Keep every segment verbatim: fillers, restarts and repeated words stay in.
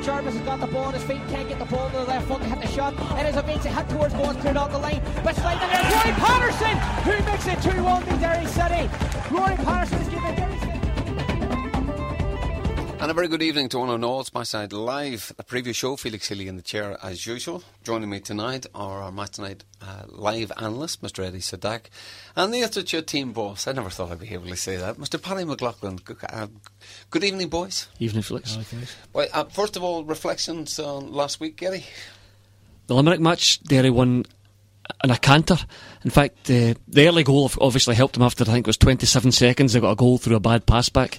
Jarvis has got the ball on his feet, can't get the ball to the left foot to hit the shot. It is a big hit towards ball, cleared off the line. But sliding there, Rory Patterson, who makes it two one to Derry City. Rory Patterson is giving Derry City. And a very good evening to one and all. It's my side live. The previous show, Felix Healy in the chair as usual. Joining me tonight are our match tonight uh, live analyst, Mister Eddie Sadak, and the Institute team boss. I never thought I'd be able to say that, Mister Paddy McLaughlin. Good, uh, good evening, boys. Evening, Felix. Okay. Well, uh, first of all, reflections on last week, Eddie. The Limerick match, Derry won in a canter. In fact, uh, the early goal obviously helped them after, I think it was twenty-seven seconds. They got a goal through a bad pass back.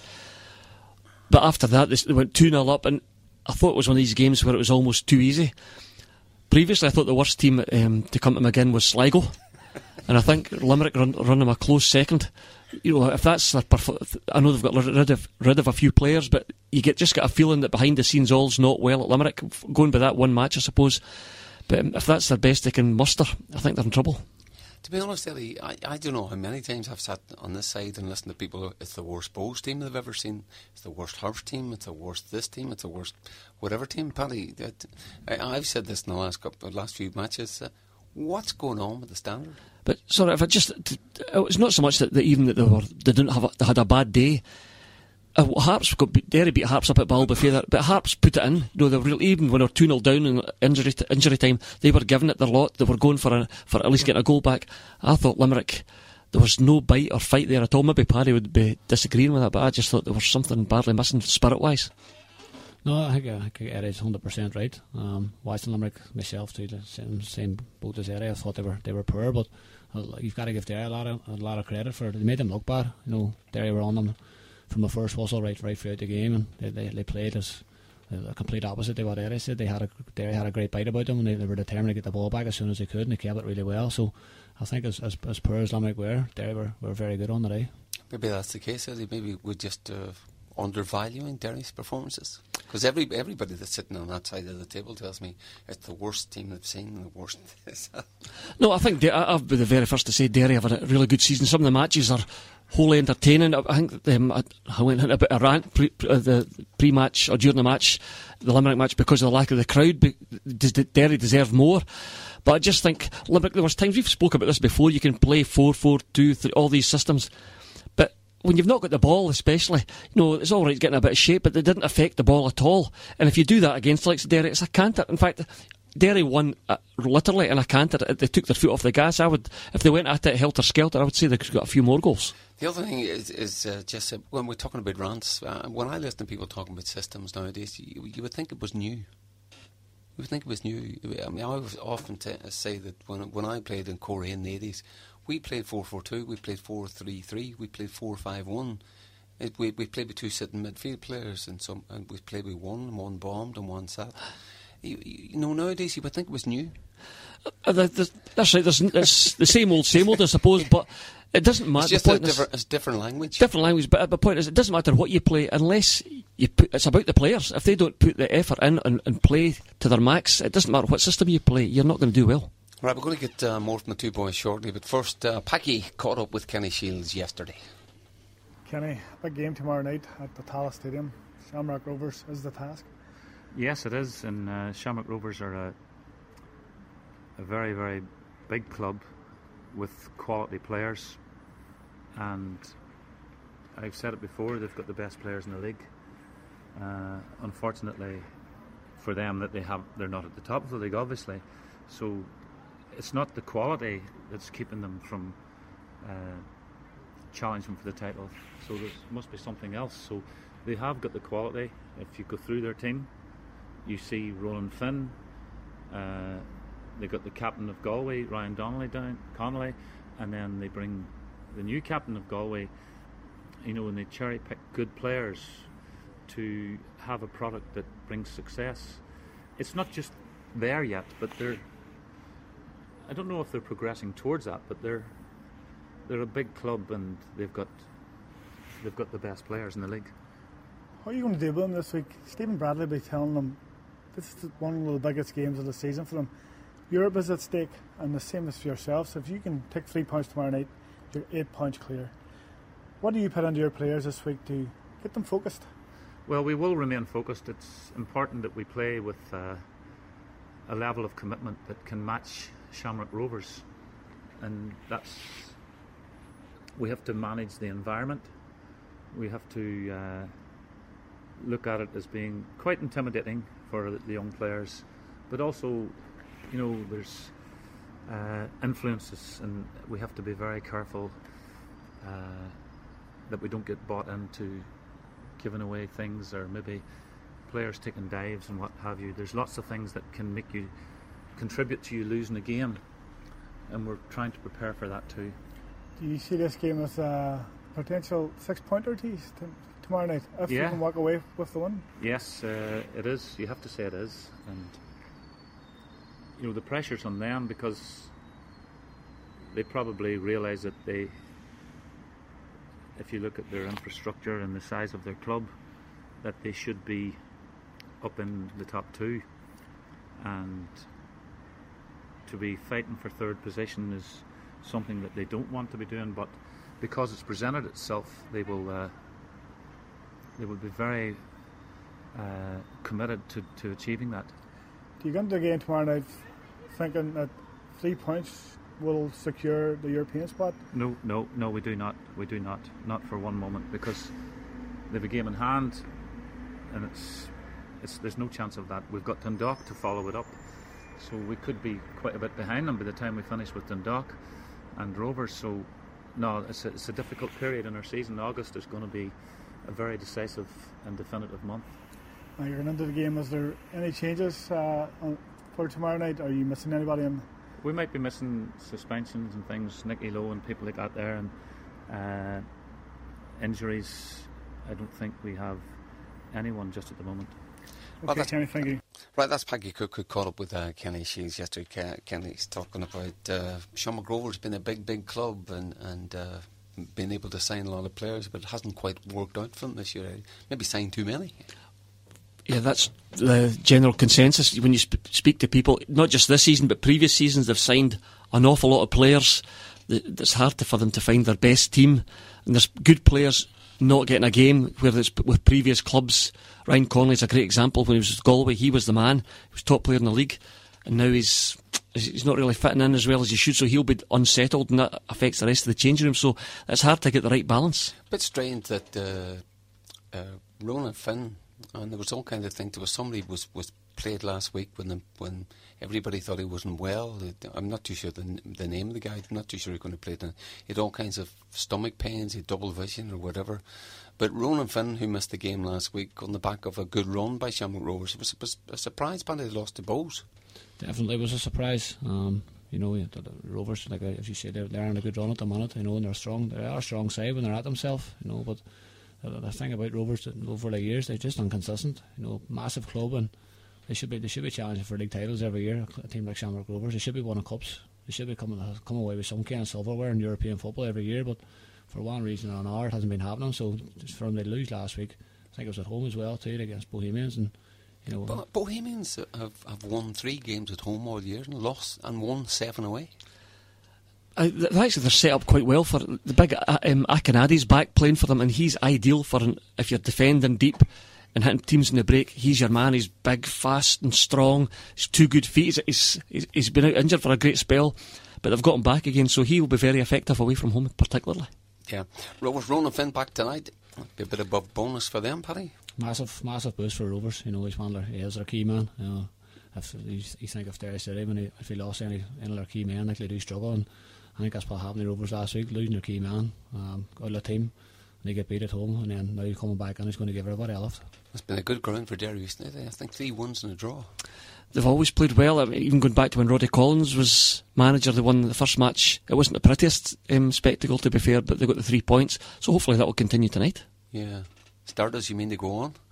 But after that, they went two nil up, and I thought it was one of these games where it was almost too easy. Previously, I thought the worst team um, to come to McGinn was Sligo, and I think Limerick run, run them a close second. You know, if that's their perf- I know they've got rid of rid of a few players, but you get just got a feeling that behind the scenes all's not well at Limerick. Going by that one match, I suppose. But um, if that's their best they can muster, I think they're in trouble. To be honest, Eddie, I, I don't know how many times I've sat on this side and listened to people. It's the worst Bows team they've ever seen. It's the worst Hearts team. It's the worst this team. It's the worst whatever team. Paddy, that, I, I've said this in the last couple, last few matches. Uh, what's going on with the standard? But sorry, if I just, it's not so much that, that even that they were they didn't have a, they had a bad day. Uh, Harps got beat, Derry beat Harps up at Ballbefeather, but Harps put it in. You know, they were real, even when they were two nil down in injury t- injury time, they were giving it their lot. They were going for a, for at least getting a goal back. I thought Limerick, there was no bite or fight there at all. Maybe Paddy would be disagreeing with that, but I just thought there was something badly missing spirit wise. No, I think, I think Eddie's one hundred percent right. Um, watching Limerick myself too, the same, same boat as Eddie. I thought they were they were poor, but you've got to give Derry a lot of a lot of credit for it. They made them look bad. You know, Derry were on them from the first whistle right right throughout the game, and they they, they played as a complete opposite to what Eddie said. They had a Derry had a great bite about them, and they, they were determined to get the ball back as soon as they could, and they kept it really well. So I think as as, as poor as Limerick were, Derry were, were very good on the day. Maybe that's the case, Eddie. Maybe we're just uh, undervaluing Derry's performances, because every everybody that's sitting on that side of the table tells me it's the worst team they've seen and the worst. No, I think I've been the very first to say Derry have had a really good season. Some of the matches are wholly entertaining. I think um, I, I went into a bit of a rant pre, uh, the pre-match or during the match, the Limerick match, because of the lack of the crowd. Derry deserve more. But I just think Limerick, there was times, we've spoken about this before, you can play four four two, all these systems, but when you've not got the ball especially, you know, it's alright getting a bit of shape, but they didn't affect the ball at all. And if you do that against like Derry, it's a canter. In fact, Derry won uh, literally in a canter. They took their foot off the gas. I would, if they went at it helter-skelter, I would say they could have got a few more goals. The other thing is, is uh, just uh, when we're talking about rants, uh, when I listen to people talking about systems nowadays, you, you would think it was new. You would think it was new. I mean, I was often t- say that when when I played in Corey in the eighties, we played four four two, we played four three three, we played four five one. It, we we played with two sitting midfield players, and some, and we played with one, and one bombed, and one sat. You, you know, nowadays you would think it was new. Uh, the, the, that's right. There's, it's the same old, same old, I suppose. But it doesn't matter. It's just a different, it's different language. Different language. But the point is, it doesn't matter what you play unless you put. It's about the players. If they don't put the effort in and, and play to their max, it doesn't matter what system you play. You're not going to do well. Right, we're going to get uh, more from the two boys shortly. But first, uh, Packy caught up with Kenny Shields yesterday. Kenny, big game tomorrow night at the Tallaght Stadium. Shamrock Rovers is the task. Yes, it is, and uh, Shamrock Rovers are a, a very, very big club with quality players, and I've said it before, they've got the best players in the league. Uh, unfortunately for them, that they have, they're not at the top of the league, obviously. So it's not the quality that's keeping them from uh, challenging for the title. So there must be something else. So they have got the quality. If you go through their team, you see Roland Finn, uh, they got the captain of Galway, Ryan Donnelly down, Connolly, and then they bring the new captain of Galway, you know, and they cherry pick good players to have a product that brings success. It's not just there yet, but they're, I don't know if they're progressing towards that, but they're they're a big club, and they've got they've got the best players in the league. What are you going to do with them this week? Stephen Bradley will be telling them this is one of the biggest games of the season for them. Europe is at stake, and the same as for yourselves. If you can take three points tomorrow night, you're eight points clear. What do you put into your players this week to get them focused? Well, we will remain focused. It's important that we play with uh, a level of commitment that can match Shamrock Rovers, and that's, we have to manage the environment. We have to uh, look at it as being quite intimidating for the young players, but also, you know, there's uh, influences, and we have to be very careful uh, that we don't get bought into giving away things, or maybe players taking dives and what have you. There's lots of things that can make you contribute to you losing a game, and we're trying to prepare for that too. Do you see this game as a potential six-pointer to tomorrow night, if yeah. you can walk away with the win? Yes, uh, it is. You have to say it is. And you know, the pressure's on them because they probably realise that they, if you look at their infrastructure and the size of their club, that they should be up in the top two, and to be fighting for third position is something that they don't want to be doing, but because it's presented itself, they will uh, they will be very uh, committed to, to achieving that. Do you go into the game tomorrow night thinking that three points will secure the European spot? No, no, no, we do not. We do not. Not for one moment, because they have a game in hand, and it's, it's there's no chance of that. We've got Dundalk to follow it up, so we could be quite a bit behind them by the time we finish with Dundalk and Rovers. So, no, it's a, it's a difficult period in our season. August is going to be a very decisive and definitive month. Now you're going into the game. Is there any changes uh, on, for tomorrow night? Are you missing anybody in? We might be missing suspensions and things, Nicky Lowe and people like that there, and uh, injuries. I don't think we have anyone just at the moment. Okay, well, Kenny, thank you. Right, that's Peggy Cook who caught up with uh, Kenny Shields yesterday. Ke- Kenny's talking about uh, Shamrock Rovers been a big, big club and, and uh, been able to sign a lot of players, but it hasn't quite worked out for them this year. Maybe signed too many. Yeah, that's the general consensus when you sp- speak to people, not just this season but previous seasons. They've signed an awful lot of players. It's hard to, for them to find their best team, and there's good players not getting a game, whether it's with previous clubs. Ryan Connolly's a great example. When he was with Galway, he was the man. He was top player in the league, and now he's he's not really fitting in as well as he should, so he'll be unsettled, and that affects the rest of the changing room. So it's hard to get the right balance. A bit strange that uh, uh, Ronan Finn, and there was all kind of things. There was somebody was, was played last week when the, when everybody thought he wasn't well. I'm not too sure the, the name of the guy. I'm not too sure he's going to play. He had all kinds of stomach pains, he had double vision or whatever. But Ronan Finn, who missed the game last week on the back of a good run by Shamrock Rovers, it was, was a surprise. Apparently they lost to Bows. Definitely was a surprise. Um, you know, the, the Rovers, like as you say, they're, they're on a good run at the minute. You know, and they're strong. They are a strong side when they're at themselves. You know, but the, the thing about Rovers over the years, they're just inconsistent. You know, massive club, and they should be they should be challenging for league titles every year. A team like Shamrock Rovers, they should be winning cups. They should be coming come away with some kind of silverware in European football every year. But for one reason or another, it hasn't been happening. So just for them to lose last week, I think it was at home as well too against Bohemians, and you know. But Bohemians have, have won three games at home all year and lost and won seven away. Uh, th- actually, they're set up quite well for the big uh, um, Akinadi's back playing for them, and he's ideal for an, if you're defending deep and hitting teams in the break. He's your man. He's big, fast, and strong. He's two good feet. He's, he's he's been out injured for a great spell, but they've got him back again, so he will be very effective away from home, particularly. Yeah, was Ronan Finn back tonight? Be a bit of a bonus for them, Paddy. Massive, massive boost for Rovers. You know, he's one of their, he is their key man. You know, if you, you think of Derry City, when he, if he lost any, any of their key men, like they do struggle, and I think that's what happened to Rovers last week, losing their key man, um, out of the team, and they get beat at home, and then now he's coming back and he's going to give everybody a lift. It's been a good ground for Derry recently. I think three wins and a draw. They've always played well. I mean, even going back to when Roddy Collins was manager, they won the first match. It wasn't the prettiest um, spectacle, to be fair, but they got the three points. So hopefully that will continue tonight. Yeah. Starters, you mean to go on?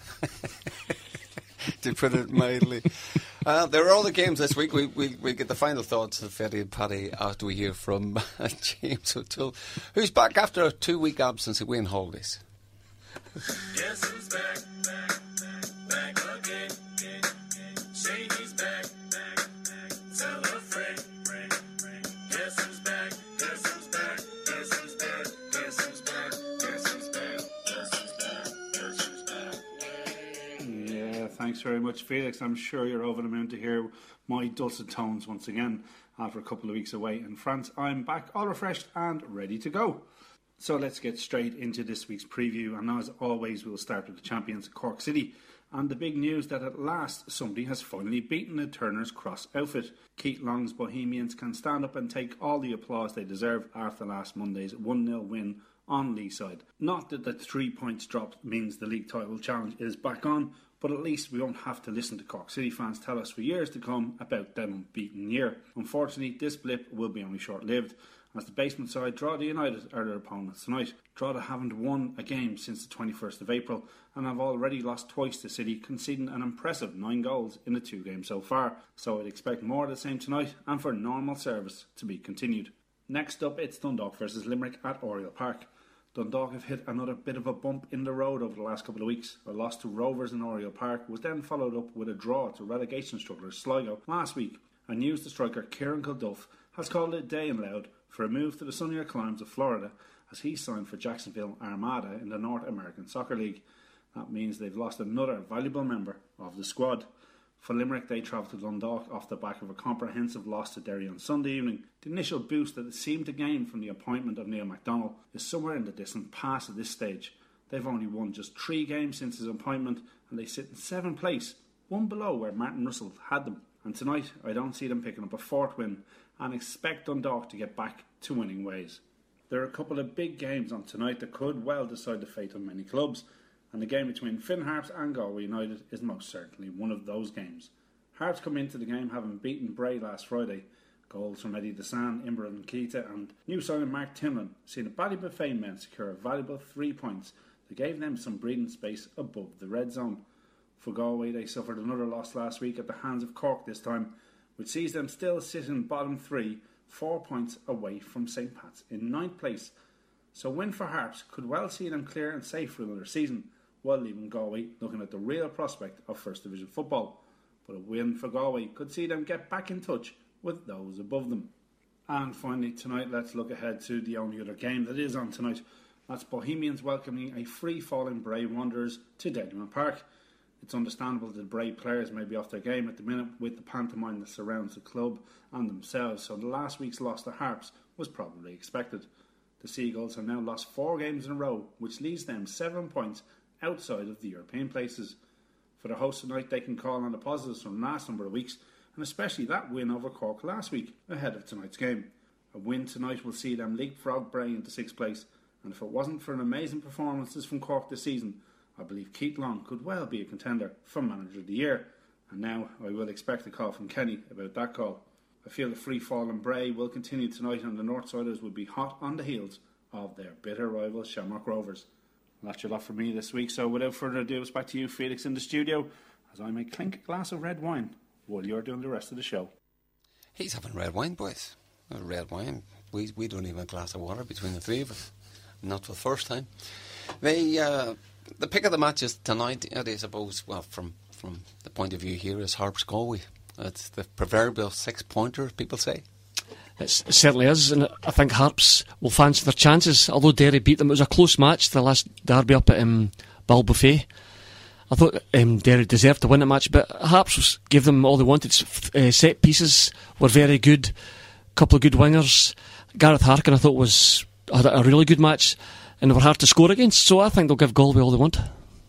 To put it mildly. Uh, there are other games this week. We we we get the final thoughts of Ferdy and Paddy after we hear from uh, James O'Toole, who's back after a two-week absence away on holidays. Guess who's back, back, back, back again. Shady's back, back, back. Tell a friend, friend, friend. Guess who's back, guess who's back, guess who's back, guess who's back, guess who's back, guess who's back, guess who's back. Thanks very much, Felix. I'm sure you're over the moon to hear my dulcet tones once again after a couple of weeks away in France. I'm back all refreshed and ready to go. So let's get straight into this week's preview, and as always we'll start with the champions Cork City and the big news that at last somebody has finally beaten the Turner's Cross outfit. Keith Long's Bohemians can stand up and take all the applause they deserve after last Monday's one nil win on Leeside. Not that the three points dropped means the league title challenge is back on, but at least we won't have to listen to Cork City fans tell us for years to come about their unbeaten year. Unfortunately, this blip will be only short-lived, as the basement side Drogheda United are their opponents tonight. Drogheda haven't won a game since the twenty-first of April and have already lost twice to City, conceding an impressive nine goals in the two games so far. So I'd expect more of the same tonight and for normal service to be continued. Next up, it's Dundalk versus Limerick at Oriel Park. Dundalk have hit another bit of a bump in the road over the last couple of weeks. A loss to Rovers in Oriel Park was then followed up with a draw to relegation strugglers Sligo last week. And news the striker Kieran Kilduff has called it a day in Loud for a move to the sunnier climes of Florida as he signed for Jacksonville Armada in the North American Soccer League. That means they've lost another valuable member of the squad. For Limerick, they travelled to Dundalk off the back of a comprehensive loss to Derry on Sunday evening. The initial boost that it seemed to gain from the appointment of Neil MacDonald is somewhere in the distant past at this stage. They've only won just three games since his appointment and they sit in seventh place, one below where Martin Russell had them. And tonight, I don't see them picking up a fourth win and expect Dundalk to get back to winning ways. There are a couple of big games on tonight that could well decide the fate of many clubs, and the game between Finn Harps and Galway United is most certainly one of those games. Harps come into the game having beaten Bray last Friday. Goals from Eddie Desan, Imran Keita and new signing Mark Timlin seen the Ballybuffet men secure a valuable three points that gave them some breathing space above the red zone. For Galway, they suffered another loss last week at the hands of Cork this time, which sees them still sitting bottom three, four points away from St Pat's in ninth place. So a win for Harps could well see them clear and safe for another season, while leaving Galway looking at the real prospect of First Division football. But a win for Galway could see them get back in touch with those above them. And finally tonight, let's look ahead to the only other game that is on tonight. That's Bohemians welcoming a free-falling Bray Wanderers to Denman Park. It's understandable that Bray players may be off their game at the minute with the pantomime that surrounds the club and themselves, so the last week's loss to Harps was probably expected. The Seagulls have now lost four games in a row, which leaves them seven points outside of the European places. For the hosts tonight, they can call on the positives from the last number of weeks, and especially that win over Cork last week ahead of tonight's game. A win tonight will see them leapfrog Bray into sixth place, and if it wasn't for an amazing performances from Cork this season, I believe Keith Long could well be a contender for Manager of the Year. And now I will expect a call from Kenny about that call. I feel the free fall in Bray will continue tonight and the Northsiders will be hot on the heels of their bitter rival Shamrock Rovers. Well, that's your lot for me this week, so without further ado, it's back to you, Felix, in the studio, as I may clink a glass of red wine while you're doing the rest of the show. He's having red wine, boys. Well, red wine. We we don't even have a glass of water between the three of us. Not for the first time. They, uh, the pick of the match is tonight, I suppose, well, from, from the point of view here, is Harps Galway. It's the proverbial six-pointer, people say. It's, it certainly is, and I think Harps will fancy their chances. Although Derry beat them, it was a close match, the last derby up at um, Ballybuffet. I thought um, Derry deserved to win the match, but Harps was, gave them all they wanted. Uh, set pieces were very good, couple of good wingers. Gareth Harkin, I thought, was had a really good match, and they were hard to score against, so I think they'll give Galway all they want.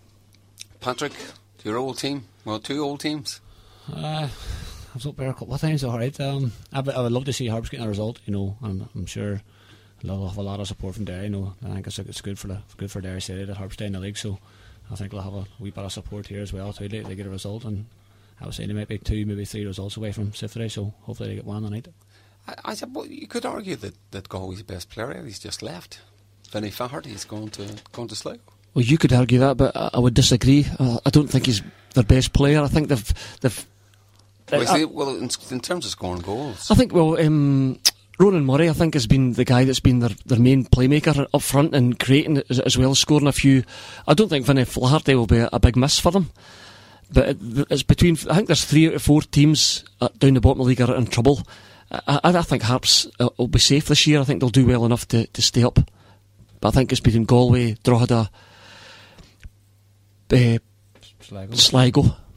Patrick, your old team, well, two old teams. Uh, I was up there a couple of times, alright. Um, I, I would love to see Harps getting a result, you know, and I'm sure they'll have a lot of support from Derry, you know. I think it's, it's good for the good for Derry City that Harps stay in the league, so I think they'll have a wee bit of support here as well, too. They, they get a result, and I would say they might be two, maybe three results away from Siftery, so hopefully they get one tonight. I, I said, well, you could argue that, that Galway's best player, he's just left. Vinny Faherty's going to going to Sligo. Well, you could argue that, but I, I would disagree. Uh, I don't think he's their best player. I think they've they've. Well, uh, see, well in, in terms of scoring goals, I think well, um, Ronan Murray, I think, has been the guy that's been their, their main playmaker up front and creating as, as well as scoring a few. I don't think Vinny Flaherty will be a, a big miss for them. But it, it's between. I think there's three out of four teams uh, down the bottom of the league are in trouble. I, I, I think Harps uh, will be safe this year. I think they'll do well enough to, to stay up. But I think it's between Galway, Drogheda, uh, Sligo. Sligo.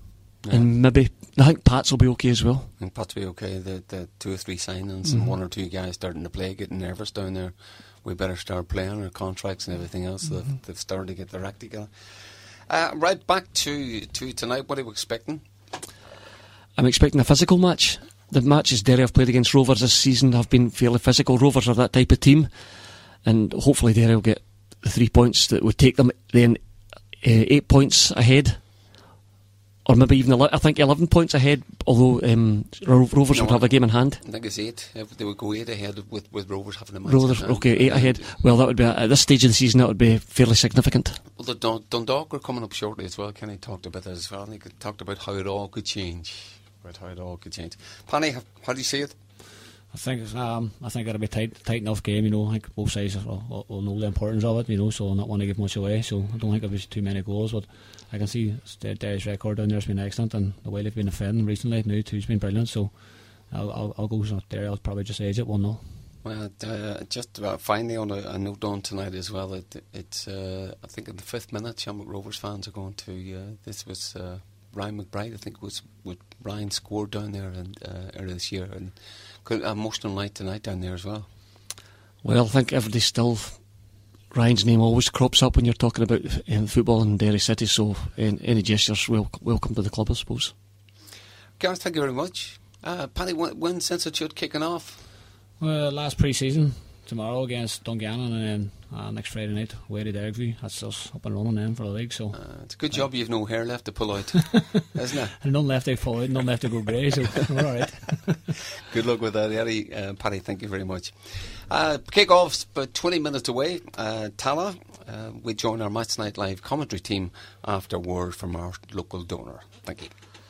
Yeah. And maybe, I think Pats will be okay as well. And Pats will be okay. The, the two or three signings Mhm. and one or two guys starting to play, getting nervous down there. We better start playing our contracts and everything else. Mhm. They've, they've started to get their act together. Uh, right, back to, to tonight. What are you expecting? I'm expecting a physical match. The matches Derry have played against Rovers this season have been fairly physical. Rovers are that type of team, and hopefully Derry will get the three points that would take them then uh, eight points ahead, or maybe even ele- I think eleven points ahead. Although um, Ro- Rovers No, would have a game in hand. I think it's eight. If they would go eight ahead with, with Rovers having a match. Rovers, in hand. okay, eight ahead. Well, that would be at this stage of the season. That would be fairly significant. Well, the Dun- Dundalk are coming up shortly as well. Kenny talked about that as well. He talked about how it all could change. About how it all could change. Panny, how, how do you see it? I think it's, um, I think it'll be a tight, tight enough game. You know, I think both sides will, will, will know the importance of it. You know, so I'll not want to give much away. So I don't think it'll be too many goals. But I can see Derry's record down there has been excellent, and the way they've been defending recently now too has been brilliant. So I'll, I'll, I'll go with Derry. I'll probably just edge it one nil. Well, uh, just uh, finally on a, a note on tonight as well. It, it's uh, I think in the fifth minute, Shamrock Rovers fans are going to. Uh, this was uh, Ryan McBride. I think it was with Ryan scored down there and uh, earlier this year, and could, emotional night tonight down there as well. Well, I think everybody still. Ryan's name always crops up when you're talking about um, football in Derry City. So um, any gestures wel- welcome to the club, I suppose. Gareth, thank you very much. Uh, Paddy, when, when's Institute kicking off? Well, last pre-season tomorrow against Dungannon, and then uh, next Friday night away to Derryview. That's us up and running then for the league. So uh, it's a good uh, job you've no hair left to pull out, isn't it? And none left to fall out, none left to go grey. So we're all right. Good luck with that, Eddie. Uh, Paddy, thank you very much. Uh, kick-off's about twenty minutes away. Uh, Tala, uh, we join our Match Night Live commentary team after word from our local donor. Thank you.